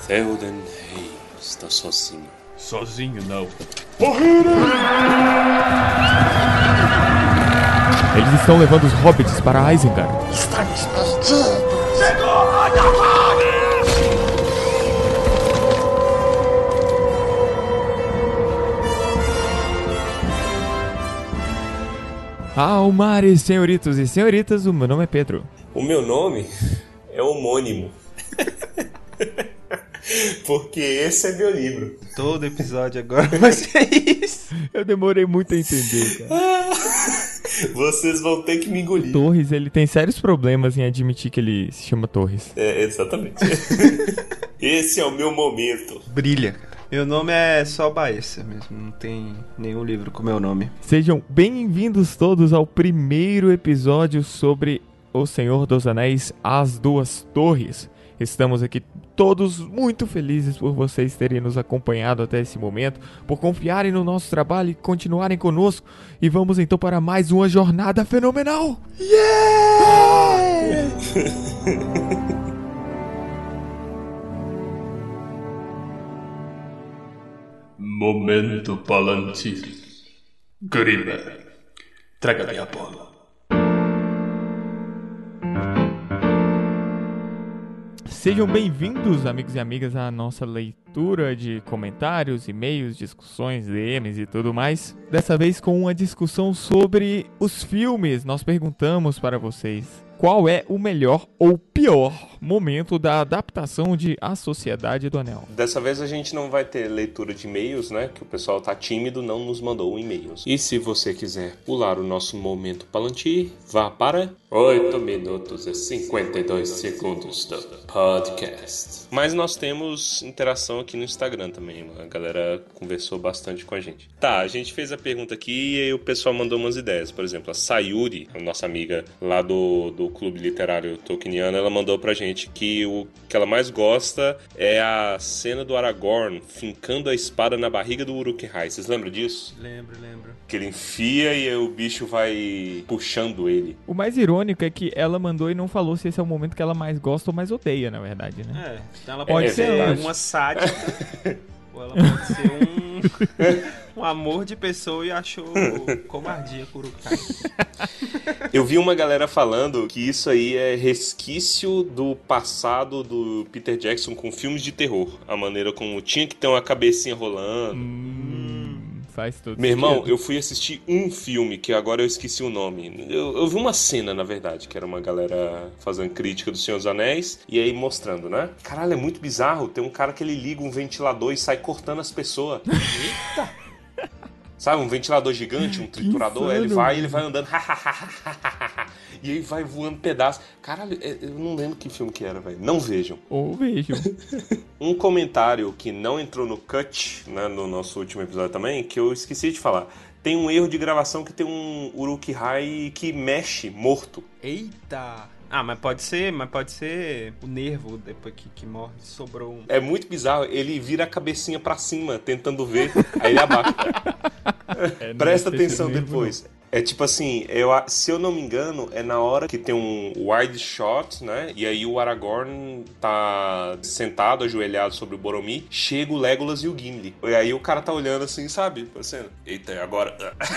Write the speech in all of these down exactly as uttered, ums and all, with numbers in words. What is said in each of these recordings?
Theoden Rei está sozinho. Sozinho não. Eles estão levando os hobbits para Isengard. Estamos perdidos. Almares, senhoritos e senhoritas, o meu nome é Pedro. O meu nome é homônimo. Porque esse é meu livro. Todo episódio agora vai ser isso. Eu demorei muito a entender, cara. Vocês vão ter que me engolir. Torres, ele tem sérios problemas em admitir que ele se chama Torres. É, exatamente. Esse é o meu momento. Brilha, cara. Meu nome é só Baessa mesmo, não tem nenhum livro com meu nome. Sejam bem-vindos todos ao primeiro episódio sobre O Senhor dos Anéis, As Duas Torres. Estamos aqui todos muito felizes por vocês terem nos acompanhado até esse momento, por confiarem no nosso trabalho e continuarem conosco. E vamos então para mais uma jornada fenomenal! Yeah! Momento Palantir. Grima, traga minha bola. Sejam bem-vindos, amigos e amigas, à nossa leitura de comentários, e-mails, discussões, D Ms e tudo mais. Dessa vez com uma discussão sobre os filmes. Nós perguntamos para vocês qual é o melhor ou pior momento da adaptação de A Sociedade do Anel. Dessa vez a gente não vai ter leitura de e-mails, né? Que o pessoal tá tímido, não nos mandou e-mails. E se você quiser pular o nosso momento Palantir, vá para oito minutos e cinquenta e dois segundos do podcast. Mas nós temos interação aqui no Instagram também. A galera conversou bastante com a gente. Tá, a gente fez a pergunta aqui e aí o pessoal mandou umas ideias. Por exemplo, a Sayuri, a nossa amiga lá do, do Clube Literário Tolkieniano, ela mandou pra gente que o que ela mais gosta é a cena do Aragorn fincando a espada na barriga do Uruk-hai. Vocês lembram disso? Lembro, lembro. Que ele enfia e aí o bicho vai puxando ele. O mais irônico é que ela mandou e não falou se esse é o momento que ela mais gosta ou mais odeia, na verdade, né? É, então ela Pode pode ser ser antes. uma sádica, ou ela pode ser um, um amor de pessoa e achou covardia por Uruk-hai. Eu vi uma galera falando que isso aí é resquício do passado do Peter Jackson com filmes de terror. A maneira como tinha que ter uma cabecinha rolando. Hum, faz todo Meu irmão, sentido. eu fui assistir um filme que agora eu esqueci o nome. Eu, eu vi uma cena, na verdade, que era uma galera fazendo crítica do Senhor dos Anéis e aí mostrando, né? Caralho, é muito bizarro. Tem um cara que ele liga um ventilador e sai cortando as pessoas. Eita! Sabe, um ventilador gigante, um triturador, aí ele vai, ele vai andando, e aí vai voando pedaços. Caralho, eu não lembro que filme que era, velho. Não vejam. Ou vejam. Um comentário que não entrou no cut, né, no nosso último episódio também, que eu esqueci de falar. Tem um erro de gravação que tem um Uruk-hai que mexe morto. Eita! Ah, mas pode ser, mas pode ser o nervo depois que, que morre, sobrou um. É muito bizarro, ele vira a cabecinha pra cima, tentando ver, aí ele abaixa. É, não Presta vai ser atenção nervo, depois. É tipo assim, eu, se eu não me engano, é na hora que tem um wide shot, né? E aí o Aragorn tá sentado, ajoelhado sobre o Boromir. Chega o Legolas e o Gimli. E aí o cara tá olhando assim, sabe? Pensando, eita, e agora?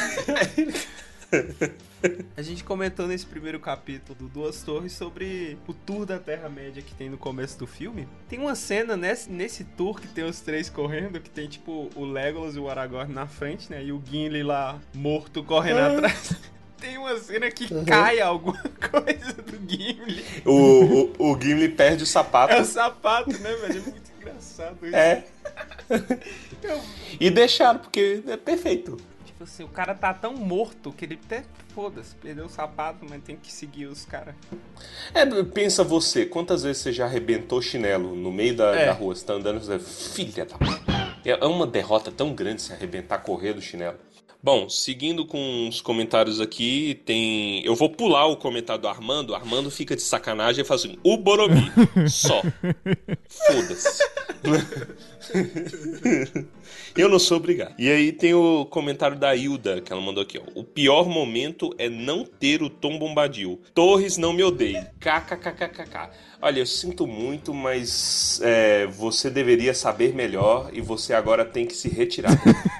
A gente comentou nesse primeiro capítulo do Duas Torres sobre o tour da Terra-média que tem no começo do filme. Tem uma cena nesse, nesse tour que tem os três correndo, que tem tipo o Legolas e o Aragorn na frente, né? E o Gimli lá morto correndo ah. atrás. Tem uma cena que uhum. cai alguma coisa do Gimli. O, o, o Gimli perde o sapato. É o sapato, né, velho? É muito engraçado isso. É. Eu... E deixaram, porque é perfeito. Tipo assim, o cara tá tão morto que ele até, foda-se, perdeu o sapato, mas tem que seguir os caras. É, pensa você, quantas vezes você já arrebentou chinelo no meio da, é. da rua, você tá andando e você filha da... É uma derrota tão grande se arrebentar correr do chinelo. Bom, seguindo com os comentários aqui, tem... Eu vou pular o comentário do Armando. O Armando fica de sacanagem e fala assim, o Boromir, só. Foda-se. Eu não sou obrigado. E aí tem o comentário da Hilda, que ela mandou aqui, ó. O pior momento é não ter o Tom Bombadil. Torres, não me odeie. KKKKK. Olha, eu sinto muito, mas é, você deveria saber melhor e você agora tem que se retirar.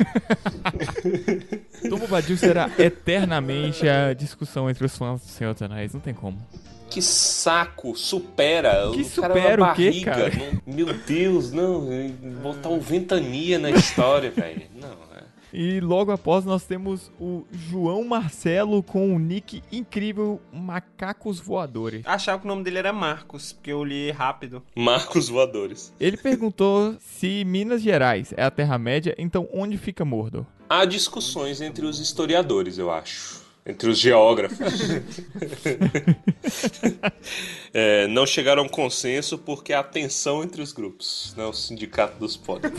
Tom Bombadil será eternamente a discussão entre os fãs do Senhor dos Anéis. Não tem como. Que saco, supera. Que o cara supera é uma o quê, barriga. cara? Não, meu Deus, não. Botar um ventania na história, velho. Não, é. E logo após nós temos o João Marcelo com o nick incrível Macacos Voadores. Achava que o nome dele era Marcos, porque eu li rápido. Marcos Voadores. Ele perguntou se Minas Gerais é a Terra-média, então onde fica Mordor? Há discussões entre os historiadores, eu acho. Entre os geógrafos. é, não chegaram a um consenso porque há tensão entre os grupos. Não, o sindicato dos podes.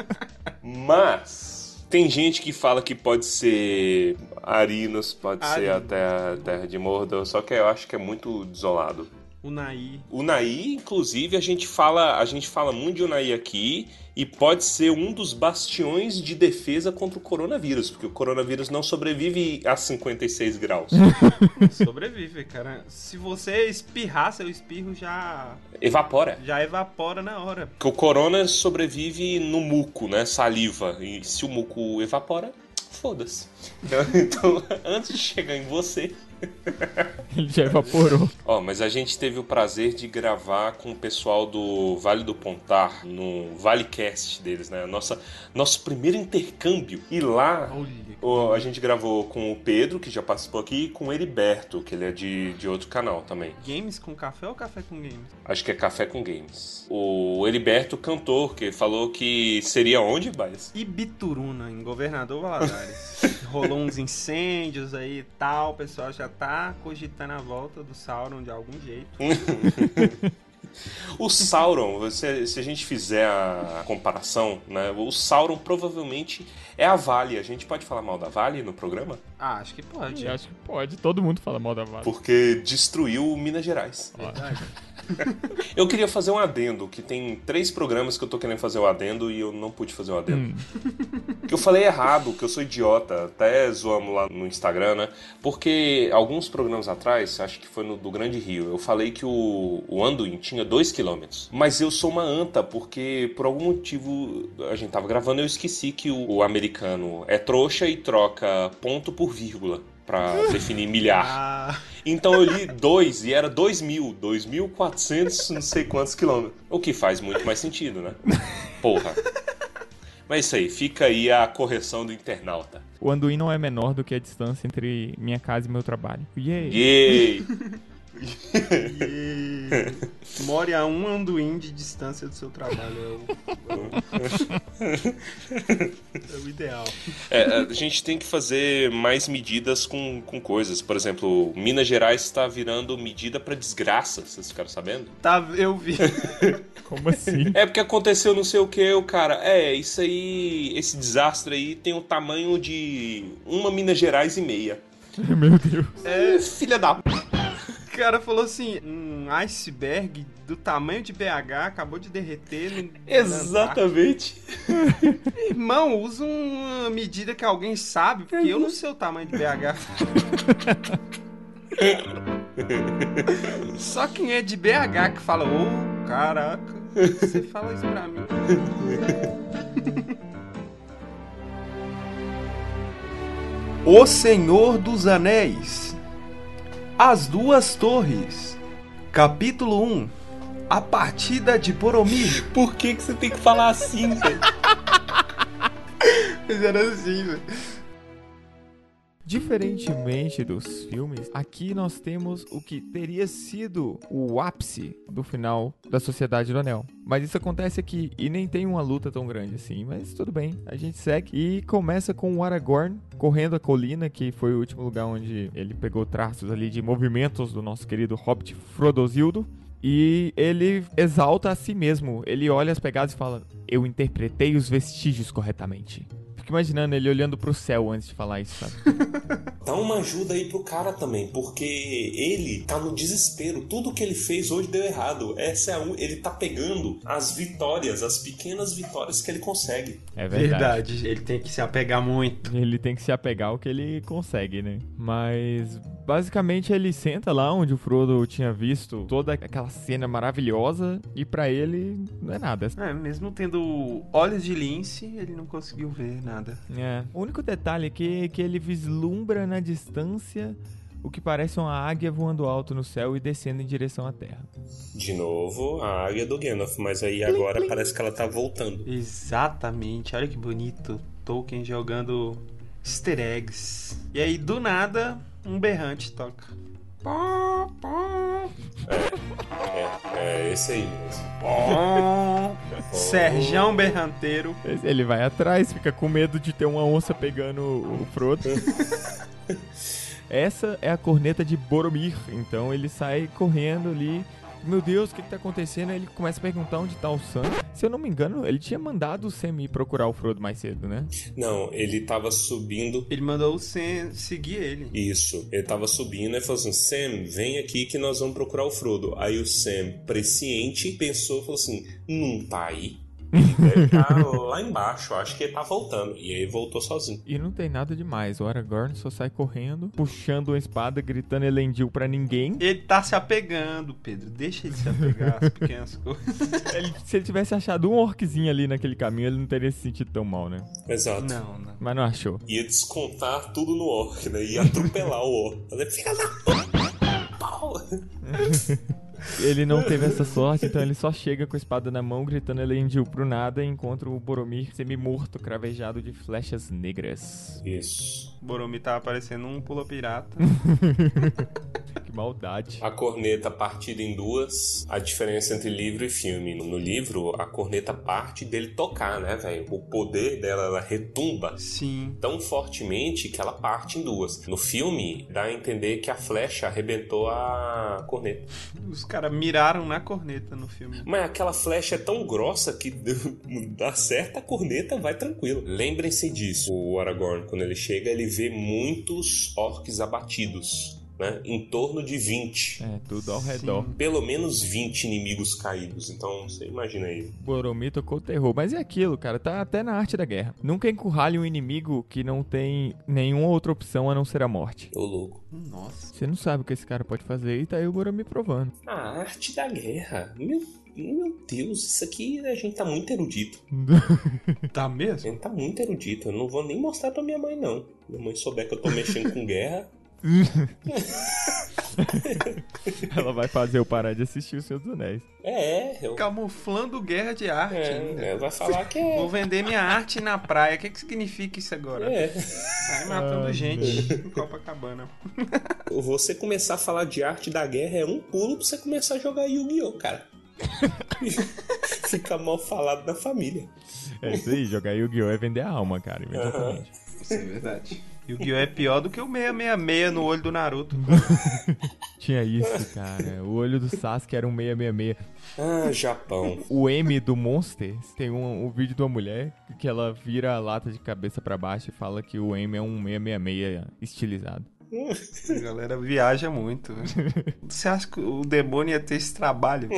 Mas tem gente que fala que pode ser Arinos, pode Ari. ser até a Terra de Mordor, só que eu acho que é muito desolado. Unai. Unai, inclusive, a gente fala, a gente fala muito de Unai aqui e pode ser um dos bastiões de defesa contra o coronavírus, porque o coronavírus não sobrevive a cinquenta e seis graus. Sobrevive, cara. Se você espirrar, seu espirro já... Evapora. Já evapora na hora. Porque o corona sobrevive no muco, né? Saliva. E se o muco evapora, foda-se. Então, então antes de chegar em você... Ele já evaporou. Ó, mas a gente teve o prazer de gravar com o pessoal do Vale do Pontar, no ValeCast deles, né? Nossa, nosso primeiro intercâmbio. E lá, ó, a gente gravou com o Pedro, que já participou aqui, e com o Heriberto, que ele é de, de outro canal também. Games com café ou café com games? Acho que é Café com Games. O Heriberto, cantor, que falou que seria onde, Baez? Ibituruna, em Governador Valadares. Rolou uns incêndios aí e tal, o pessoal já tá cogitando a volta do Sauron de algum jeito. O Sauron, se, se a gente fizer a comparação, né? O Sauron provavelmente é a Vale. A gente pode falar mal da Vale no programa? Ah, acho que pode. Eu acho que pode. Todo mundo fala mal da Vale. Porque destruiu Minas Gerais. Verdade. Eu queria fazer um adendo, que tem três programas que eu tô querendo fazer o adendo e eu não pude fazer o adendo. Hum. Que eu falei errado, que eu sou idiota, até zoamos lá no Instagram, né? Porque alguns programas atrás, acho que foi no do Grande Rio, eu falei que o, o Anduin tinha dois quilômetros. Mas eu sou uma anta, porque por algum motivo a gente tava gravando e eu esqueci que o, o americano é trouxa e troca ponto por vírgula pra definir milhar. Ah, Então eu li dois e era dois mil, dois mil e quatrocentos não sei quantos quilômetros. O que faz muito mais sentido, né? Porra. Mas isso aí, fica aí a correção do internauta. O Anduin não é menor do que a distância entre minha casa e meu trabalho. Yay! Yay! yeah. More a um anduin de distância do seu trabalho. É o, é o ideal. É, a gente tem que fazer mais medidas com, com coisas. Por exemplo, Minas Gerais está virando medida para desgraça, vocês ficaram sabendo? Tá, eu vi. Como assim? É porque aconteceu não sei o que, o cara. É, isso aí, esse desastre aí tem o tamanho de uma Minas Gerais e meia. Meu Deus. É, filha da... O cara falou assim, um iceberg do tamanho de B H acabou de derreter no... Exatamente. Irmão, usa uma medida que alguém sabe, porque eu não sei o tamanho de B H. Só quem é de B H que fala, ô, oh, caraca, você fala isso pra mim. O Senhor dos Anéis. As Duas Torres. Capítulo um. A Partida de Boromir. Por que que você tem que falar assim, velho? Mas era assim, velho. Diferentemente dos filmes, aqui nós temos o que teria sido o ápice do final da Sociedade do Anel. Mas isso acontece aqui e nem tem uma luta tão grande assim, mas tudo bem, a gente segue e começa com o Aragorn correndo a colina, que foi o último lugar onde ele pegou traços ali de movimentos do nosso querido Hobbit Frodozildo. E ele exalta a si mesmo, ele olha as pegadas e fala, eu interpretei os vestígios corretamente. fico imaginando ele olhando pro céu antes de falar isso, sabe? Dá uma ajuda aí pro cara também, porque ele tá no desespero. Tudo que ele fez hoje deu errado. Essa é a, ele tá pegando as vitórias, as pequenas vitórias que ele consegue. É verdade. Verdade, ele tem que se apegar muito. Ele tem que se apegar ao que ele consegue, né? Mas basicamente ele senta lá onde o Frodo tinha visto toda aquela cena maravilhosa e pra ele não é nada. É, mesmo tendo olhos de lince, ele não conseguiu ver nada. É. O único detalhe aqui é que ele vislumbra na distância o que parece uma águia voando alto no céu e descendo em direção à terra. De novo, a águia do Gandalf, mas aí agora plim. parece que ela tá voltando. Exatamente, olha que bonito. Tolkien jogando easter eggs. E aí, do nada, um berrante toca. Pó, pó. É, é esse aí mesmo. Pó. Serjão berranteiro. Ele vai atrás, fica com medo de ter uma onça pegando o Frodo. Essa é a corneta de Boromir, então ele sai correndo ali. Meu Deus, o que que tá acontecendo? Aí ele começa a perguntar onde tá o Sam. Se eu não me engano, ele tinha mandado o Sam ir procurar o Frodo mais cedo, né? Não, ele tava subindo. Ele mandou o Sam seguir ele. Isso, ele tava subindo e falou assim: Sam, vem aqui que nós vamos procurar o Frodo. Aí o Sam, presciente, pensou e falou assim: não tá aí? Ele deve estar lá embaixo, acho que ele tá voltando. E aí voltou sozinho. E não tem nada demais. O Aragorn só sai correndo, puxando uma espada, gritando Elendil pra ninguém. Ele tá se apegando, Pedro. Deixa ele se apegar às pequenas coisas. Ele, se ele tivesse achado um orquezinho ali naquele caminho, ele não teria se sentido tão mal, né? Exato. Não, não. Mas não achou. Ia descontar tudo no orc, né? Ia atropelar o orc. Fazer, filha da puta! Pau! Ele não teve essa sorte, então ele só chega com a espada na mão, gritando Elendil pro nada, e encontra o Boromir semi-morto, cravejado de flechas negras. Isso. Boromir tava parecendo um pula-pirata. Que maldade. A corneta partida em duas, a diferença entre livro e filme. No livro, a corneta parte dele tocar, né, velho? O poder dela, ela retumba Sim. tão fortemente que ela parte em duas. No filme, dá a entender que a flecha arrebentou a corneta. Os caras miraram na corneta no filme. Mas aquela flecha é tão grossa que dá certo, a corneta vai tranquilo. Lembrem-se disso. O Aragorn, quando ele chega, ele vê muitos orcs abatidos, né? Em torno de vinte. É, tudo ao redor. Sim. Pelo menos vinte inimigos caídos. Então, você imagina aí. Boromir tocou o terror. Mas é aquilo, cara, tá até na arte da guerra. Nunca encurralhe um inimigo que não tem nenhuma outra opção a não ser a morte. Ô, louco. Nossa. Você não sabe o que esse cara pode fazer e tá aí o Boromir provando. A arte da guerra. Meu, meu Deus, isso aqui a gente tá muito erudito. Tá A mesmo? gente tá muito erudito. Eu não vou nem mostrar pra minha mãe, não. Minha mãe souber que eu tô mexendo com guerra... Ela vai fazer eu parar de assistir o Senhor dos Anéis. É, eu... Camuflando guerra de arte ainda. É, vai falar que é... Vou vender minha arte na praia. O que, que significa isso agora? É. Sai matando Ai, gente em Copacabana. Você começar a falar de arte da guerra é um pulo pra você começar a jogar Yu-Gi-Oh, cara. Fica mal falado na família. É isso aí, jogar Yu-Gi-Oh! É vender a alma, cara, imediatamente. Isso é verdade. Yu-Gi-Oh! É pior do que o seiscentos e sessenta e seis no olho do Naruto. Tinha isso, cara. O olho do Sasuke era um seiscentos e sessenta e seis. Ah, Japão. O M do Monsters tem um, um vídeo de uma mulher que ela vira a lata de cabeça pra baixo e fala que o M é um seiscentos e sessenta e seis estilizado. A galera viaja muito. Você acha que o demônio ia ter esse trabalho?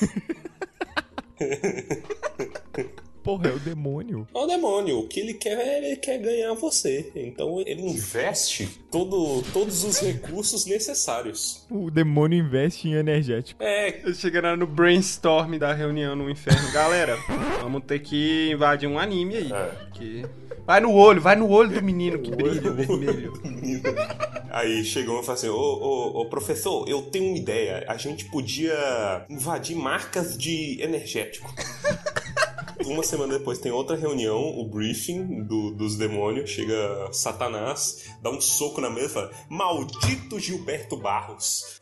Porra, é o demônio. É o demônio. O que ele quer é ele quer ganhar você. Então ele investe todo, todos os recursos necessários. O demônio investe em energético. É, Chegando no brainstorm da reunião no inferno. Galera, vamos ter que invadir um anime aí. É. Que... Vai no olho, vai no olho do menino que brilha vermelho. Aí chegou e falou assim: ô, ô, ô professor, eu tenho uma ideia. A gente podia invadir marcas de energético. Uma semana depois tem outra reunião, o briefing do, dos demônios. Chega Satanás, dá um soco na mesa e fala: maldito Gilberto Barros.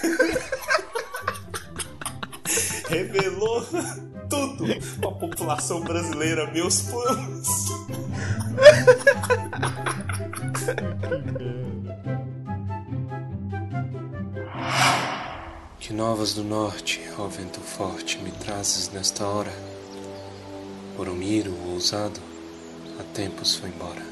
Revelou tudo pra população brasileira, meus planos. Que novas do norte, ó vento forte, me trazes nesta hora? Boromir, o ousado, Há tempos foi embora.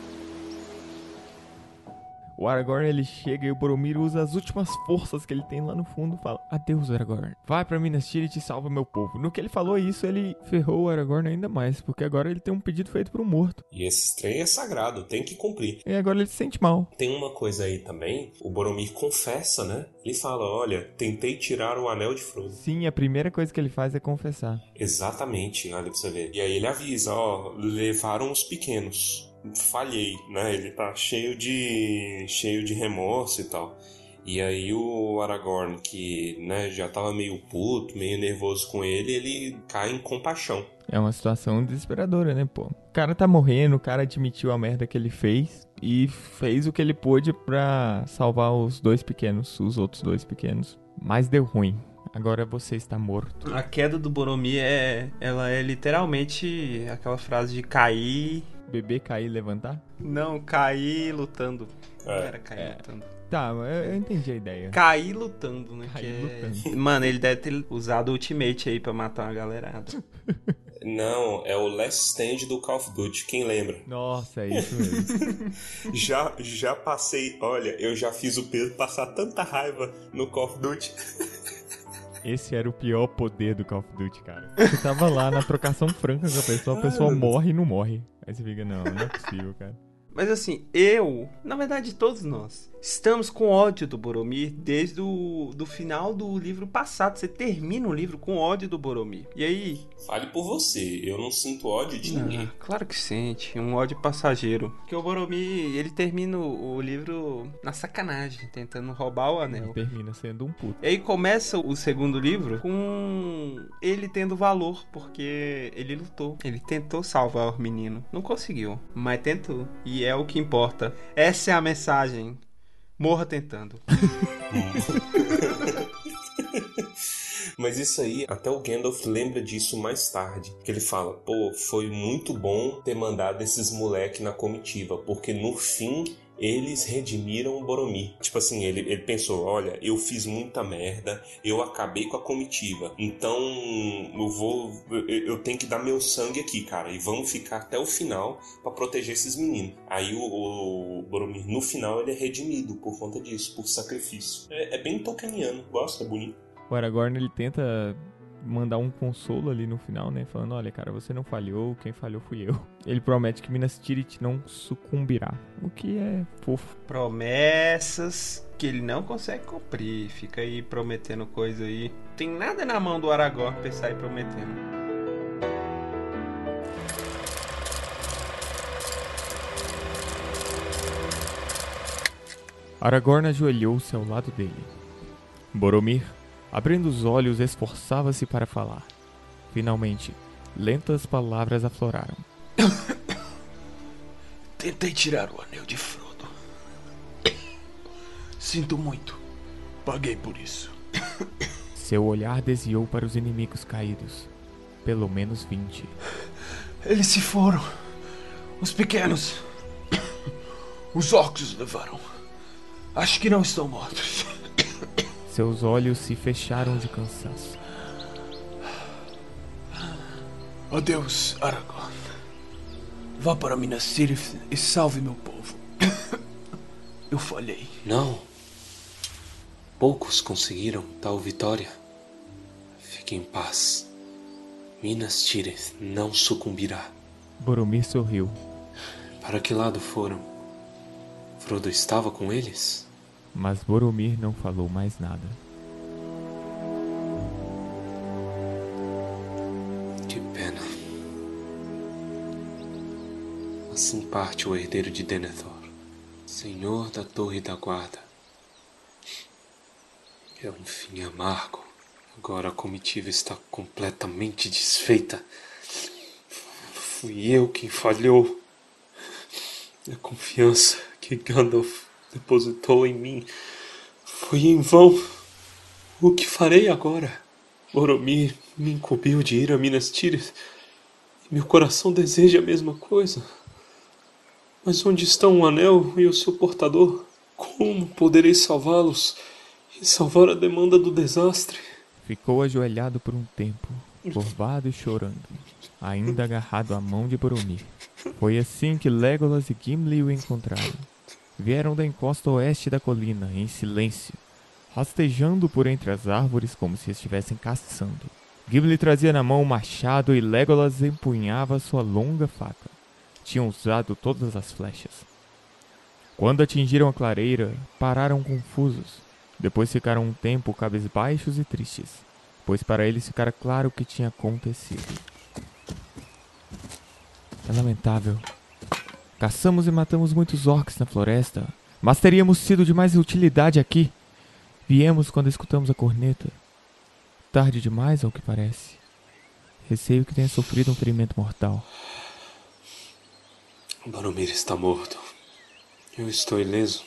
O Aragorn, ele chega e o Boromir usa as últimas forças que ele tem lá no fundo e fala: adeus, Aragorn. Vai pra Minas Tirith e salva meu povo. No que ele falou isso, ele ferrou o Aragorn ainda mais, porque agora ele tem um pedido feito pro morto. E esse trem é sagrado, tem que cumprir. E agora ele se sente mal. Tem uma coisa aí também, o Boromir confessa, né? Ele fala, olha, tentei tirar o anel de Frodo. Sim, a primeira coisa que ele faz é confessar. Exatamente, olha pra você ver. E aí ele avisa, ó, levaram os pequenos. Falhei, né? Ele tá cheio de cheio de remorso e tal. E aí o Aragorn, que, né, já tava meio puto, meio nervoso com ele, ele cai em compaixão. É uma situação desesperadora, né, pô? O cara tá morrendo, o cara admitiu a merda que ele fez e fez o que ele pôde pra salvar os dois pequenos, os outros dois pequenos. Mas deu ruim. Agora você está morto. A queda do Boromir é, ela é literalmente aquela frase de cair... Beber, cair e levantar? Não, cair lutando. Não É. era cair É. lutando. Tá, eu, eu entendi a ideia. Cair lutando, né? Cair que é- lutando. Mano, ele deve ter usado o Ultimate aí pra matar uma galerada. Não, é o Last Stand do Call of Duty, quem lembra? Nossa, é isso mesmo. Já, já passei, olha, eu já fiz o Pedro passar tanta raiva no Call of Duty. Esse era o pior poder do Call of Duty, cara. Você tava lá na trocação franca com a pessoa, a pessoa morre e não morre. Aí você fica, não, não é possível, cara. Mas assim, eu, na verdade todos nós, estamos com ódio do Boromir desde o do final do livro passado. Você termina o livro com ódio do Boromir. E aí? Fale por você, eu não sinto ódio de ninguém. Ah, claro que sente, um ódio passageiro. Porque o Boromir, ele termina o o livro na sacanagem, tentando roubar o anel. Termina sendo um puto. E aí começa o segundo livro com ele tendo valor, porque ele lutou. Ele tentou salvar o menino. Não conseguiu, mas tentou. E é o que importa. Essa é a mensagem. Morra tentando. Mas isso aí, até o Gandalf lembra disso mais tarde. Que ele fala, pô, foi muito bom ter mandado esses moleque na comitiva, porque no fim eles redimiram o Boromir. Tipo assim, ele, ele pensou, olha, eu fiz muita merda, eu acabei com a comitiva, então eu vou, eu, eu tenho que dar meu sangue aqui, cara, e vamos ficar até o final pra proteger esses meninos. Aí o, o Boromir, no final, ele é redimido por conta disso, por sacrifício. É, é bem tolkieniano, gosta, é bonito. O Aragorn, ele tenta mandar um consolo ali no final, né? Falando, olha, cara, você não falhou, quem falhou fui eu. Ele promete que Minas Tirith não sucumbirá, o que é fofo. Promessas que ele não consegue cumprir. Fica aí prometendo coisa aí. Tem nada na mão do Aragorn pra ele sair prometendo. Aragorn ajoelhou-se ao lado dele. Boromir, abrindo os olhos, esforçava-se para falar. Finalmente, lentas palavras afloraram. Tentei tirar o anel de Frodo. Sinto muito. Paguei por isso. Seu olhar desviou para os inimigos caídos. Pelo menos vinte. Eles se foram. Os pequenos. Os orcs os levaram. Acho que não estão mortos. Seus olhos se fecharam de cansaço. Adeus, Aragorn. Vá para Minas Tirith e salve meu povo. Eu falhei. Não. Poucos conseguiram tal vitória. Fique em paz. Minas Tirith não sucumbirá. Boromir sorriu. Para que lado foram? Frodo estava com eles? Mas Boromir não falou mais nada. Que pena. Assim parte o herdeiro de Denethor, senhor da Torre da Guarda. É um fim amargo. Agora a comitiva está completamente desfeita. Fui eu quem falhou. A confiança que Gandalf depositou em mim foi em vão. O que farei agora? Boromir me incumbiu de ir a Minas Tirith e meu coração deseja a mesma coisa. Mas onde estão o anel e o seu portador? Como poderei salvá-los e salvar a demanda do desastre? Ficou ajoelhado por um tempo, curvado e chorando, ainda agarrado à mão de Boromir. Foi assim que Legolas e Gimli o encontraram. Vieram da encosta oeste da colina, em silêncio, rastejando por entre as árvores como se estivessem caçando. Gimli trazia na mão o machado e Legolas empunhava sua longa faca. Tinham usado todas as flechas. Quando atingiram a clareira, pararam confusos. Depois ficaram um tempo cabisbaixos e tristes, pois para eles ficara claro o que tinha acontecido. É lamentável. Caçamos e matamos muitos orcs na floresta, mas teríamos sido de mais utilidade aqui. Viemos quando escutamos a corneta. Tarde demais, ao que parece. Receio que tenha sofrido um ferimento mortal. Boromir está morto. Eu estou ileso,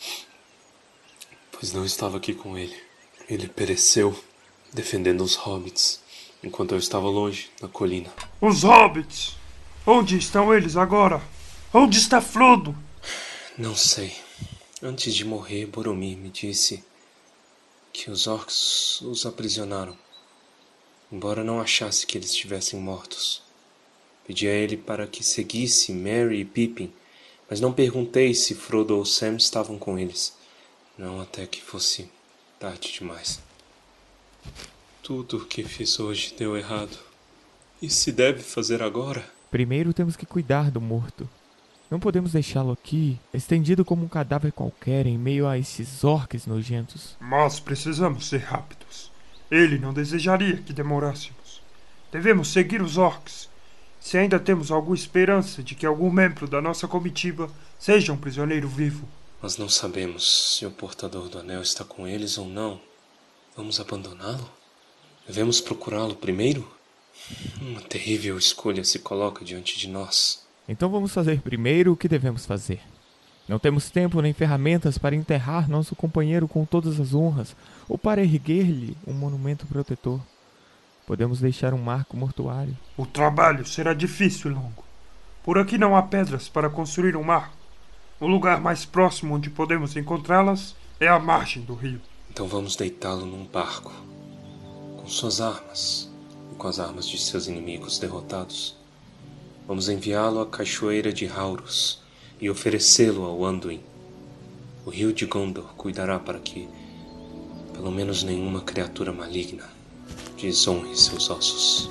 pois não estava aqui com ele. Ele pereceu defendendo os hobbits, enquanto eu estava longe, na colina. Os hobbits! Onde estão eles agora? Onde está Frodo? Não sei. Antes de morrer, Boromir me disse que os orcs os aprisionaram, embora não achasse que eles estivessem mortos. Pedi a ele para que seguisse Merry e Pippin, mas não perguntei se Frodo ou Sam estavam com eles. Não até que fosse tarde demais. Tudo o que fiz hoje deu errado. E se deve fazer agora? Primeiro temos que cuidar do morto. Não podemos deixá-lo aqui, estendido como um cadáver qualquer em meio a esses orcs nojentos. Mas precisamos ser rápidos. Ele não desejaria que demorássemos. Devemos seguir os orcs. Se ainda temos alguma esperança de que algum membro da nossa comitiva seja um prisioneiro vivo. Mas não sabemos se o portador do anel está com eles ou não. Vamos abandoná-lo? Devemos procurá-lo primeiro? Uma terrível escolha se coloca diante de nós. Então vamos fazer primeiro o que devemos fazer. Não temos tempo nem ferramentas para enterrar nosso companheiro com todas as honras ou para erguer-lhe um monumento protetor. Podemos deixar um marco mortuário. O trabalho será difícil e longo. Por aqui não há pedras para construir um marco. O lugar mais próximo onde podemos encontrá-las é a margem do rio. Então vamos deitá-lo num barco, com suas armas e com as armas de seus inimigos derrotados. Vamos enviá-lo à cachoeira de Haurus e oferecê-lo ao Anduin. O rio de Gondor cuidará para que, pelo menos, nenhuma criatura maligna desonre seus ossos.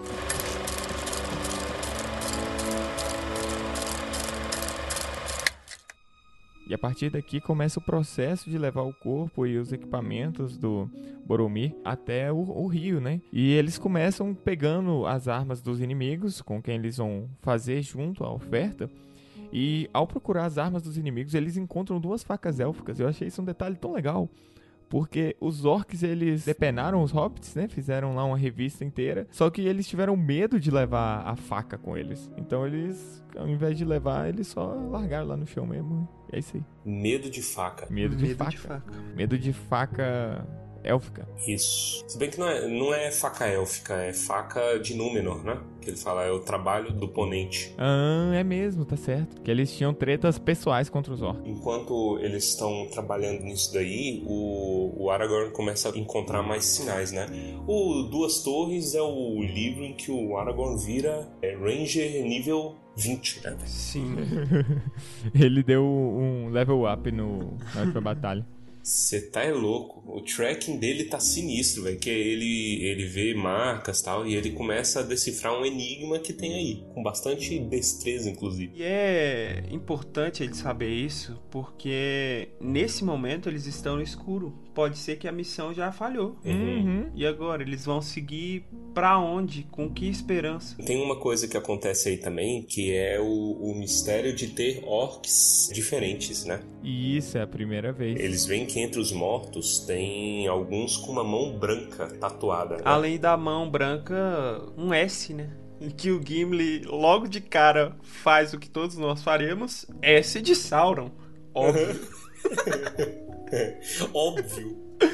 E a partir daqui começa o processo de levar o corpo e os equipamentos do Boromir até o, o rio, né? E eles começam pegando as armas dos inimigos com quem eles vão fazer junto à oferta. E ao procurar as armas dos inimigos, eles encontram duas facas élficas. Eu achei isso um detalhe tão legal. Porque os orcs, eles depenaram os hobbits, né? Fizeram lá uma revista inteira. Só que eles tiveram medo de levar a faca com eles. Então eles, ao invés de levar, eles só largaram lá no chão mesmo. E é isso aí. Medo de faca. Medo de, Medo faca. de faca. Medo de faca élfica. Isso. Se bem que não é, não é faca élfica, é faca de Númenor, né? Que ele fala, é o trabalho do ponente. Ah, é mesmo, tá certo. Que eles tinham tretas pessoais contra os orcs. Enquanto eles estão trabalhando nisso daí, o, o Aragorn começa a encontrar mais sinais, né? O Duas Torres é o livro em que o Aragorn vira é, Ranger nível vinte, né? Sim. Ele deu um level up no, na última batalha. Você tá é louco. O tracking dele tá sinistro, velho. Que ele, ele vê marcas e tal, e ele começa a decifrar um enigma que tem aí. Com bastante destreza, inclusive. E é importante ele saber isso, porque nesse momento eles estão no escuro. Pode ser que a missão já falhou. Uhum. E agora? Eles vão seguir pra onde? Com que esperança? Tem uma coisa que acontece aí também, que é o, o mistério de ter orcs diferentes, né? E isso é a primeira vez. Eles veem que entre os mortos tem alguns com uma mão branca tatuada, né? Além da mão branca, um S, né? Em que o Gimli logo de cara faz o que todos nós faríamos, S de Sauron. Óbvio. Óbvio.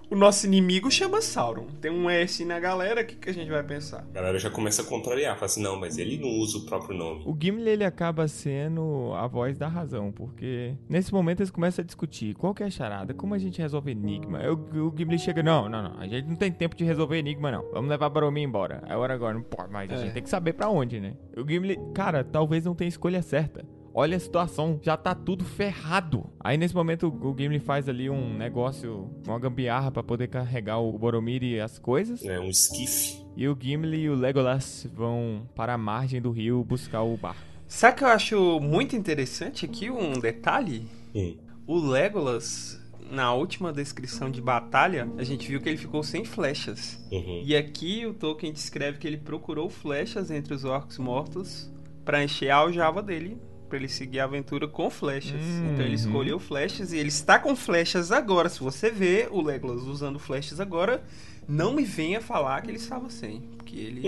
O nosso inimigo chama Sauron. Tem um S na galera, o que, que a gente vai pensar? A galera já começa a contrariar, fala assim, não, mas ele não usa o próprio nome. O Gimli, ele acaba sendo a voz da razão, porque nesse momento eles começam a discutir qual que é a charada, como a gente resolve enigma. Aí o, o Gimli chega, não, não, não, a gente não tem tempo de resolver enigma, não. Vamos levar Boromir embora. Aí o Aragorn, não pode, mas a É. gente tem que saber pra onde, né? O Gimli, cara, talvez não tenha escolha certa. Olha a situação, já tá tudo ferrado. Aí nesse momento o Gimli faz ali um negócio, uma gambiarra pra poder carregar o Boromir e as coisas. É um esquife. E o Gimli e o Legolas vão para a margem do rio buscar o barco. Sabe o que eu acho muito interessante aqui? Um detalhe? Hum. O Legolas, na última descrição de batalha, a gente viu que ele ficou sem flechas. Uhum. E aqui o Tolkien descreve que ele procurou flechas entre os orcs mortos pra encher a aljava dele, pra ele seguir a aventura com flechas. Hum, Então ele uhum. escolheu flechas e ele está com flechas agora. Se você vê o Legolas usando flechas agora, não me venha falar que ele estava sem, porque ele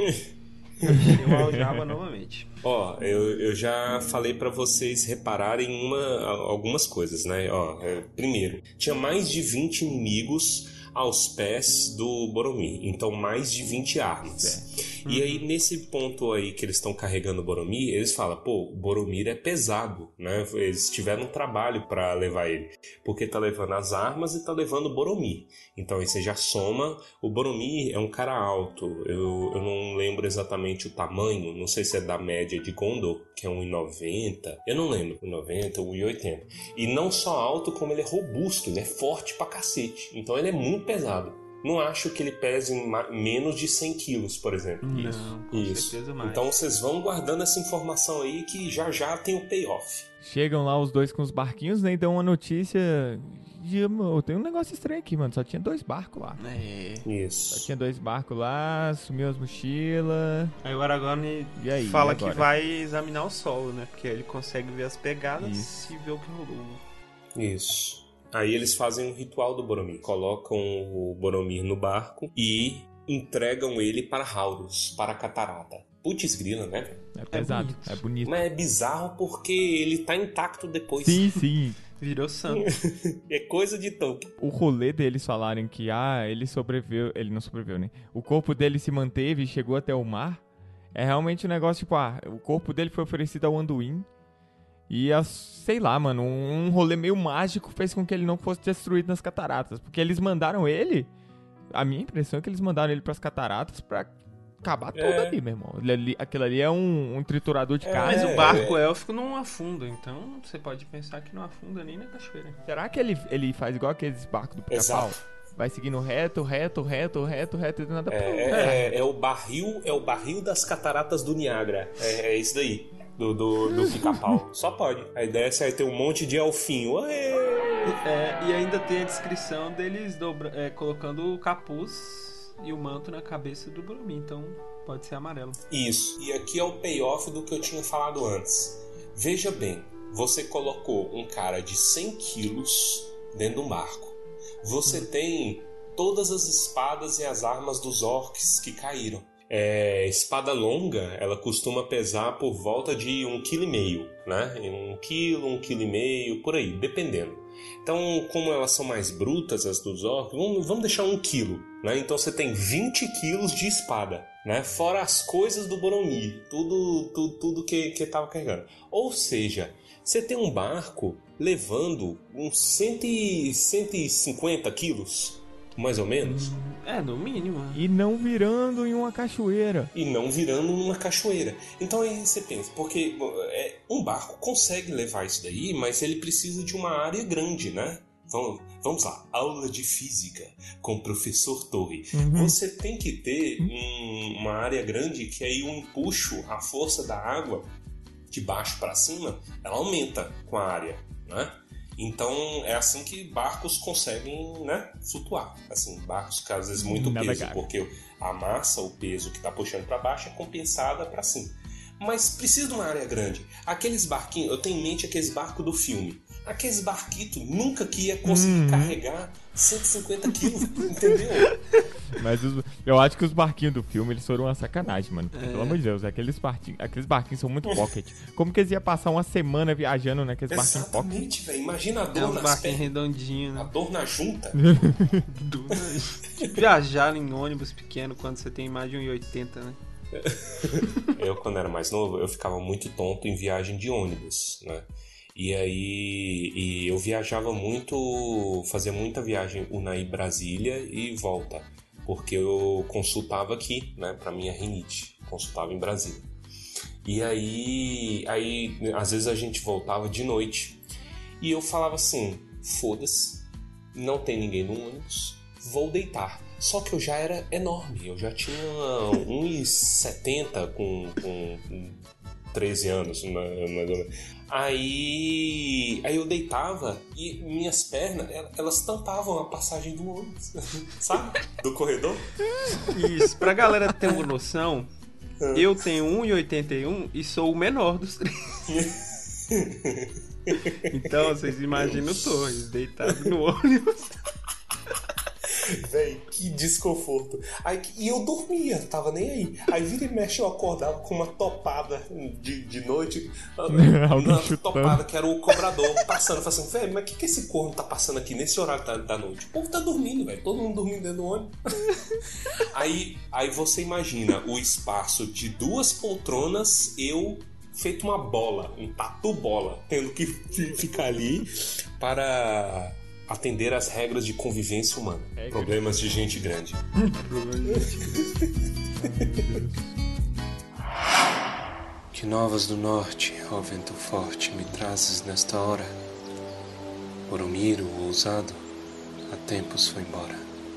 encheu a aljava novamente. Ó, eu, eu já falei pra vocês repararem uma, algumas coisas, né? Ó, é, primeiro, tinha mais de vinte inimigos aos pés do Boromir, então mais de vinte armas. E aí nesse ponto aí que eles estão carregando o Boromir, eles falam, pô, o Boromir é pesado, né? Eles tiveram um trabalho pra levar ele, porque tá levando as armas e tá levando o Boromir. Então aí você já soma, o Boromir é um cara alto, eu, eu não lembro exatamente o tamanho, não sei se é da média de Gondor, que é um e noventa, eu não lembro, um e noventa, um e oitenta. E não só alto, como ele é robusto, ele é forte pra cacete, então ele é muito pesado. Não acho que ele pese ma- menos de cem quilos, por exemplo. Não, com Isso. certeza mais. Então vocês vão guardando essa informação aí que já já tem o payoff. Chegam lá os dois com os barquinhos, né? E dão uma notícia de... "Meu, tem um negócio estranho aqui, mano. Só tinha dois barcos lá. É. Só Isso. tinha dois barcos lá, sumiu as mochilas. Aí o Aragorn E aí, fala e que agora? vai examinar o solo, né? Porque aí ele consegue ver as pegadas Isso. e ver o que rolou. Isso. Aí eles fazem um ritual do Boromir. Colocam o Boromir no barco e entregam ele para Halros, para a catarata. Putz grila, né, velho? É pesado, bonito. é bonito. Mas é bizarro porque ele tá intacto depois. Sim, sim. Virou santo. É coisa de Tolkien. O rolê deles falarem que, ah, ele sobreviveu... Ele não sobreviveu, né? O corpo dele se manteve e chegou até o mar. É realmente um negócio, tipo, ah, o corpo dele foi oferecido ao Anduin. E, a, sei lá, mano, um rolê meio mágico fez com que ele não fosse destruído nas cataratas. Porque eles mandaram ele... A minha impressão é que eles mandaram ele pras cataratas pra acabar tudo É. ali, meu irmão. Ele ali- aquilo ali é um, um triturador de É. carne. Mas o barco élfico não afunda, então você pode pensar que não afunda nem na cachoeira. Será que ele, ele faz igual aqueles barcos do pica-pau? Exato. Vai seguindo reto, reto, reto, reto, reto e do nada... É, é, é o barril, é o barril das cataratas do Niágara. É, é isso daí. Do, do, do pica-pau. Só pode. Aí desce, aí tem um monte de elfinho. Ué! É, e ainda tem a descrição deles dobra, é, colocando o capuz e o manto na cabeça do Boromir, então pode ser amarelo. Isso. E aqui é o payoff do que eu tinha falado antes. Veja bem, você colocou um cara de cem quilos dentro de um barco. Você tem todas as espadas e as armas dos orcs que caíram. É, espada longa, ela costuma pesar por volta de um quilo e meio, né? Um quilo, um quilo e meio, por aí, dependendo. Então, como elas são mais brutas, as dos orcs, vamos, vamos deixar um quilo, né? Então você tem vinte quilos de espada, né? Fora as coisas do Boromir, tudo, tudo, tudo que que tava carregando. Ou seja, você tem um barco levando uns cento e cinquenta quilos, mais ou menos. É, no mínimo. E não virando em uma cachoeira. E não virando numa cachoeira. Então aí você pensa, porque é, um barco consegue levar isso daí, mas ele precisa de uma área grande, né? Vamos, vamos lá, aula de física com o professor Torre. Uhum. Você tem que ter um, uma área grande que aí o empuxo, a força da água de baixo para cima, ela aumenta com a área, né? Então é assim que barcos conseguem, né, flutuar. Assim, barcos que às vezes muito Navegar. peso, porque a massa, o peso que está puxando para baixo é compensada para cima. Mas precisa de uma área grande. Aqueles barquinhos, eu tenho em mente aqueles barcos do filme. Aqueles barquitos nunca que ia conseguir Uhum. carregar cento e cinquenta quilos, entendeu? Mas os, eu acho que os barquinhos do filme, eles foram uma sacanagem, mano. Porque, é. Pelo amor de Deus, aqueles barquinhos, aqueles barquinhos são muito pocket. Como que eles iam passar uma semana viajando naqueles barquinhos pocket? Exatamente, velho. Imagina a dor é um nas barquinhos redondinhos, né? A dor na junta. Dor na... Tipo, viajar em ônibus pequeno quando você tem mais de um e oitenta, né? Eu, quando era mais novo, eu ficava muito tonto em viagem de ônibus, né? E aí e eu viajava muito, fazia muita viagem Unai-Brasília e volta, porque eu consultava aqui, né, pra minha rinite, consultava em Brasília. E aí, aí às vezes a gente voltava de noite e eu falava assim, foda-se, não tem ninguém no ônibus, vou deitar. Só que eu já era enorme, eu já tinha um e setenta com, com treze anos, mais ou menos. Aí, aí eu deitava e minhas pernas, elas tampavam a passagem do ônibus, sabe? Do corredor. Isso, pra galera ter uma noção, eu tenho um e oitenta e um e sou o menor dos três. Então, vocês imaginam o Torres deitado no ônibus. Véi, que desconforto. Aí, e eu dormia, tava nem aí. Aí vira e mexe eu acordava com uma topada de, de noite. Uma topada que era o cobrador passando. Eu falei assim, velho, mas o que, que esse corno tá passando aqui nesse horário da, da noite? O povo tá dormindo, velho. Todo mundo dormindo dentro do ônibus. aí, aí você imagina o espaço de duas poltronas, eu feito uma bola, um tatu bola, tendo que ficar ali para atender às regras de convivência humana. É, problemas de gente grande. Que novas do norte, ó vento forte, me trazes nesta hora? Boromiro, o ousado, há tempos foi embora.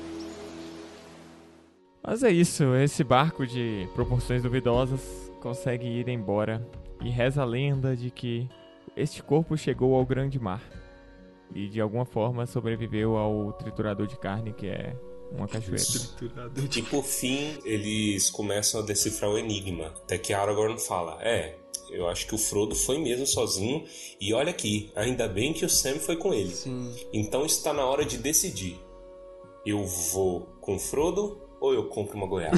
Mas é isso, esse barco de proporções duvidosas consegue ir embora. E reza a lenda de que este corpo chegou ao grande mar. E de alguma forma sobreviveu ao triturador de carne, que é uma cachoeira. E por fim, eles começam a decifrar o enigma. Até que Aragorn fala, é, eu acho que o Frodo foi mesmo sozinho. E olha aqui, ainda bem que o Sam foi com ele. Sim. Então está na hora de decidir. Eu vou com o Frodo ou eu compro uma goiaba?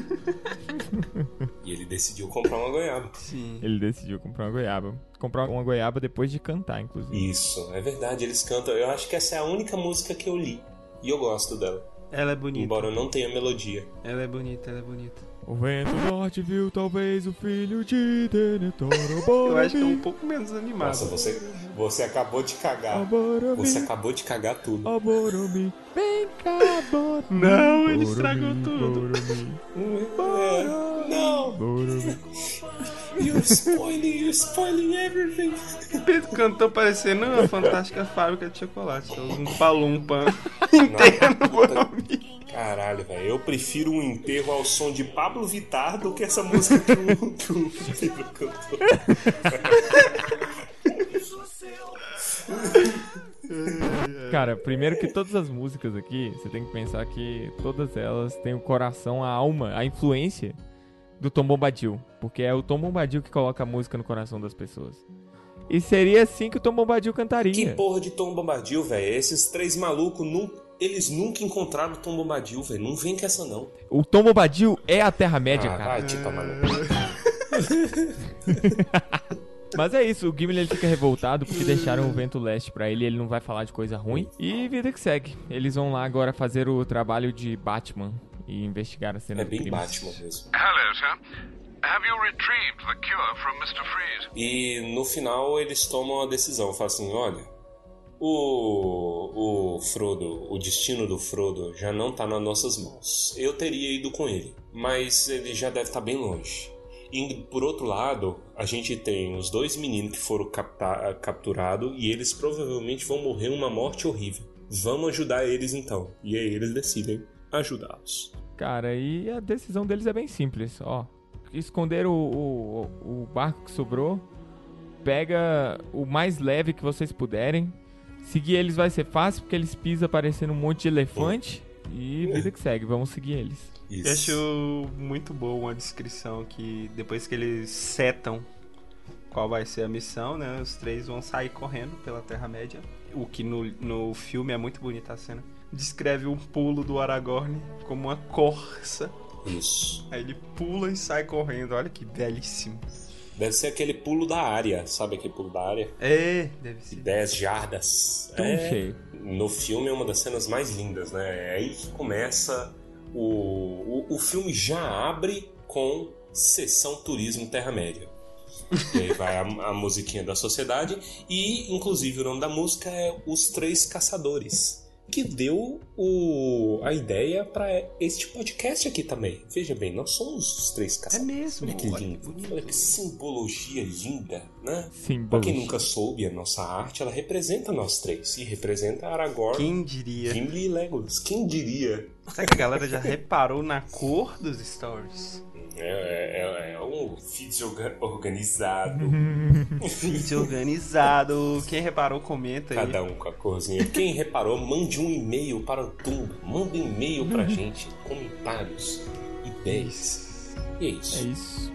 E ele decidiu comprar uma goiaba. Sim. Ele decidiu comprar uma goiaba. Comprar uma goiaba depois de cantar, inclusive. Isso, é verdade, eles cantam. Eu acho que essa é a única música que eu li. E eu gosto dela. Ela é bonita. Embora eu não tenha melodia. Ela é bonita, ela é bonita. O vento norte viu talvez o filho de Denethor. Eu acho que é um pouco menos animado. Nossa, você, você acabou de cagar. Você acabou de cagar tudo. Aboromi, vem cá, Aboromi. Não, ele estragou tudo. É, não. You're spoiling, you're spoiling everything. O Pedro cantou parecendo uma fantástica fábrica de chocolate. Um palumpa inteiro no Boromir. Caralho, velho. Eu prefiro um enterro ao som de Pablo Vittar do que essa música que o, que o Pedro cantou. Cara, primeiro que todas as músicas aqui, você tem que pensar que todas elas têm o coração, a alma, a influência do Tom Bombadil. Porque é o Tom Bombadil que coloca a música no coração das pessoas. E seria assim que o Tom Bombadil cantaria. Que porra de Tom Bombadil, velho? Esses três malucos, nunca, eles nunca encontraram o Tom Bombadil, velho. Não vem com essa, não. O Tom Bombadil é a Terra-média, ah, cara. Vai te tomar no... Mas é isso, o Gimli ele fica revoltado porque deixaram o vento leste pra ele, ele não vai falar de coisa ruim. E vida que segue. Eles vão lá agora fazer o trabalho de Batman e investigar a cena é do bem crime. Batman mesmo. Hello, sir. Have you retrieved the cure from mister Freeze? E no final eles tomam a decisão, falam assim, olha, o, o Frodo, o destino do Frodo já não tá nas nossas mãos. Eu teria ido com ele, mas ele já deve estar bem longe. E por outro lado, a gente tem os dois meninos que foram capta- capturados e eles provavelmente vão morrer uma morte horrível. Vamos ajudar eles então. E aí eles decidem ajudá-los. Cara, e a decisão deles é bem simples, ó. Esconder o, o, o barco que sobrou, pega o mais leve que vocês puderem. Seguir eles vai ser fácil, porque eles pisam parecendo um monte de elefante. E vida que segue, vamos seguir eles. Isso. Eu acho muito boa uma descrição que depois que eles setam qual vai ser a missão, né? Os três vão sair correndo pela Terra-média. O que no, no filme é muito bonita a cena. descreve um pulo do Aragorn como uma corça. Isso. Aí ele pula e sai correndo. Olha que belíssimo. Deve ser aquele pulo da área, sabe aquele pulo da área? É, deve ser. dez jardas. Tão é, cheio. No filme é uma das cenas mais lindas, né? É aí que começa o, o, o filme já abre com Sessão Turismo Terra-média. E aí vai a, a musiquinha da sociedade e, inclusive, o nome da música é Os Três Caçadores, que deu o, a ideia para este podcast aqui também. Veja bem, nós somos os Três Caçadores. É mesmo. Olha que Olha lindo. que Olha que simbologia linda, né? Simbologia. Pra quem nunca soube, a nossa arte, ela representa nós três. E representa Aragorn, Quem diria? Gimli e Legolas. Quem diria? Será que a galera já reparou na cor dos stories? É, é, é um feed orga- organizado. Vídeo organizado. Quem reparou, comenta aí. Cada um com a corzinha. Quem reparou, mande um e-mail para o Tumba. Manda um e-mail pra gente. Comentários, ideias. E é isso. É isso.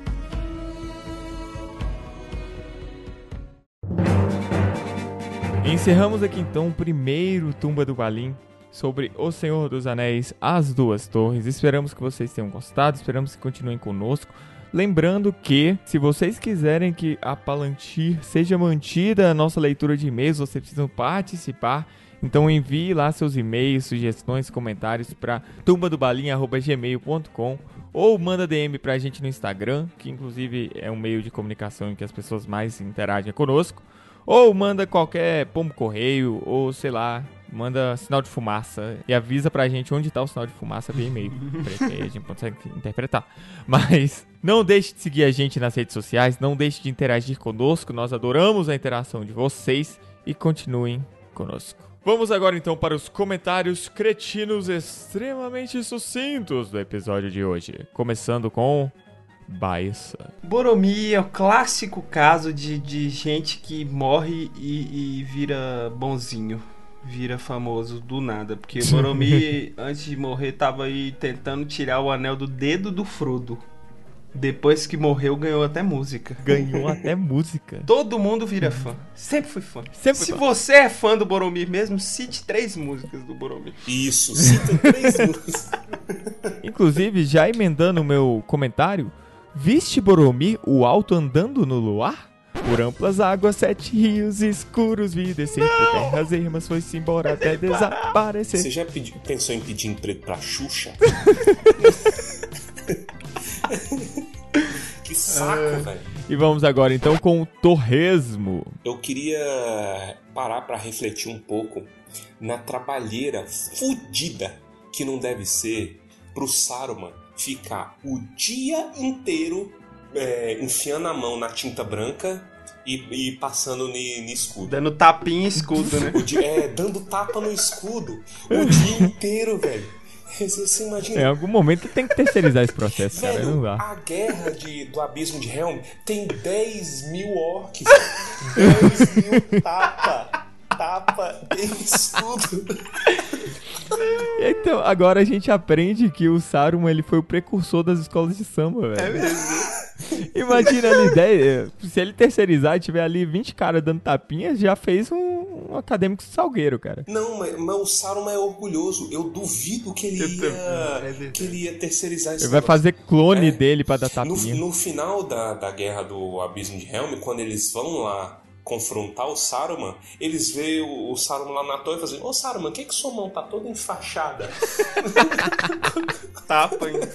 Encerramos aqui então o primeiro Tumba do Balim sobre O Senhor dos Anéis, As Duas Torres. Esperamos que vocês tenham gostado, esperamos que continuem conosco. Lembrando que, se vocês quiserem que a Palantir seja mantida a nossa leitura de e-mails, vocês precisam participar. Então envie lá seus e-mails, sugestões, comentários para tumba do balim arroba gmail ponto com ou manda D M pra gente no Instagram, que inclusive é um meio de comunicação em que as pessoas mais interagem conosco. Ou manda qualquer pombo correio, ou sei lá, manda sinal de fumaça e avisa pra gente onde tá o sinal de fumaça via e-mail, pra que a gente consegue interpretar. Mas não deixe de seguir a gente nas redes sociais, não deixe de interagir conosco, nós adoramos a interação de vocês e continuem conosco. Vamos agora então para os comentários cretinos extremamente sucintos do episódio de hoje, começando com Baissa. Boromir é o clássico caso de, de gente que morre e, e vira bonzinho. Vira famoso do nada. Porque Boromir, antes de morrer, tava aí tentando tirar o anel do dedo do Frodo. Depois que morreu, ganhou até música. Ganhou até música. Todo mundo vira fã. Sempre fui fã. Sempre Se fã. você é fã do Boromir mesmo, cite três músicas do Boromir. Isso, cita três músicas. Inclusive, já emendando o meu comentário, viste Boromir o alto andando no luar? Por amplas águas, sete rios escuros vi descer por terras ermas, foi-se embora até desaparecer. Você já pedi, pensou em pedir emprego pra Xuxa? Que saco, velho. E vamos agora então com o Torresmo. Eu queria parar pra refletir um pouco na trabalheira fudida que não deve ser pro Saruman ficar o dia inteiro é, enfiando a mão na tinta branca e, e passando no escudo. Dando tapinha em escudo, né? O dia, é, dando tapa no escudo o dia inteiro, velho. Você imagina? Em algum momento tem que terceirizar esse processo, cara. Velho, Não dá. a guerra de, do abismo de Helm tem dez mil orcs. dez mil tapa. Tapa em escudo. Então, agora a gente aprende que o Saruman ele foi o precursor das escolas de samba, velho. É mesmo. Imagina ali, dez, se ele terceirizar e tiver ali vinte caras dando tapinhas, já fez um, um acadêmico salgueiro, cara. Não, mas, mas o Saruman é orgulhoso. Eu duvido que ele ia, que ele ia terceirizar esse Ele vai negócio. fazer clone É. dele pra dar No, tapinha. no final da, da guerra do abismo de Helm, quando eles vão lá confrontar o Saruman, eles veem o, o Saruman lá na torre e fazem: ô Saruman, que que sua mão tá toda enfaixada? Tapa em...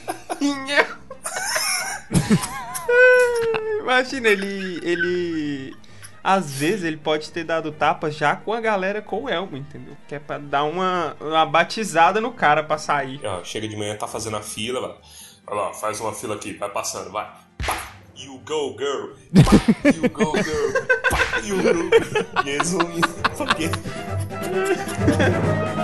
Imagina, ele, ele... Às vezes ele pode ter dado tapa já com a galera com o elmo, entendeu? Que é pra dar uma, uma batizada no cara pra sair. Ó, chega de manhã, tá fazendo a fila, vai. Vai lá, faz uma fila aqui, vai passando, vai. Pá, you go, girl. Pá, you go, girl. Pá, you go, girl. E eles vão indo. Por quê?